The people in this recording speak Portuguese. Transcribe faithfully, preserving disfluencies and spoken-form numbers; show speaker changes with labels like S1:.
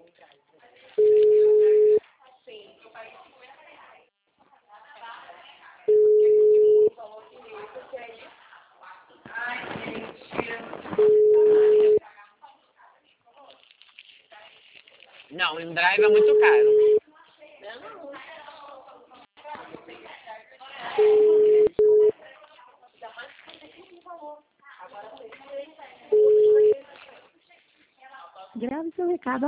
S1: Não, em drive é muito caro.
S2: Grave seu recado.